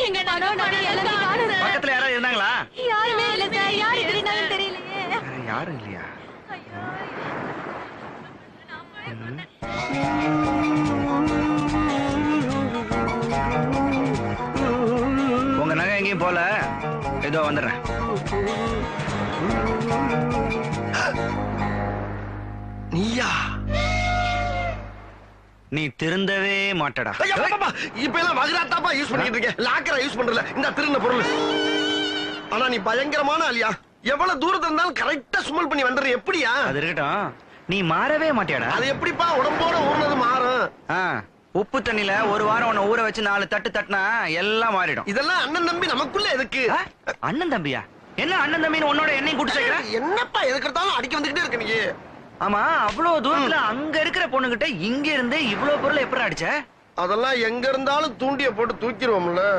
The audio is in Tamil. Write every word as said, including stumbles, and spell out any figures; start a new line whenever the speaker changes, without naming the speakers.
எங்க நானும்
பக்கத்துல யாராவது இருந்தாங்களா?
யாருமே இல்ல சார். யாரு இருந்தாலும் தெரியலையே.
யாரும் இல்லையா? உங்க நகை எங்கேயும் போல. ஏதோ வந்துடுறேன்.
நீயா?
நீ திருந்தவே மாட்டடா.
இப்ப எல்லாம் வகுராத்தாப்பா யூஸ் பண்ணிட்டு இருக்கேன். லாக்கரை யூஸ் பண்றல. இந்த திருந்த பொருள். ஆனா நீ பயங்கரமான ஆளியா. எவ்வளவு தூரத்துல இருந்தாலும் கரெக்டா ஸ்மெல் பண்ணி வந்துடுற. எப்படியா?
அது இருக்கட்டும். நீ மாறவே மாட்டியாடா?
அது எப்படிப்பா உடம்போட ஊர்னது மாறும்?
உப்பு தண்ணில ஒரு வாரம் உன்னை ஊற வச்சு நாலு தட்டு தட்டினா எல்லாம் மாறிடும்.
இதெல்லாம் அண்ணன் தம்பி நமக்குள்ள எதுக்கு?
அண்ணன் தம்பியா? என்ன அண்ணன் தம்பின்னு உன்னோட என்னையும் கூட்டு சேர்க்கிற?
என்னப்பா எதுக்கு எடுத்தாலும் அடிக்க வந்துகிட்டே இருக்க நீ.
ஆமா, அவ்வளவு தூரத்துல அங்க இருக்கிற பொண்ணுகிட்ட இங்க இருந்து இவ்வளவு பொருள் எப்படி அடிச்ச?
அதெல்லாம் எங்க இருந்தாலும் தூண்டிய போட்டு தூக்கிடுவோம்ல.